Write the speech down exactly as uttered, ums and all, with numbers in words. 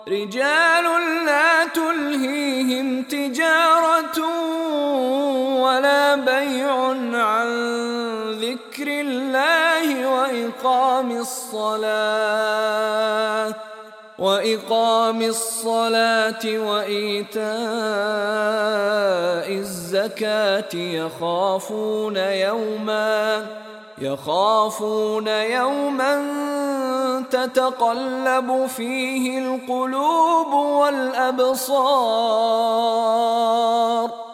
رجال لا تلهيهم تجارة ولا بيع عن ذكر الله وإقام الصلاة وإقام الصلاة وإيتاء الزكاة يخافون يوما يخافون يوما تتقلب فيه القلوب والأبصار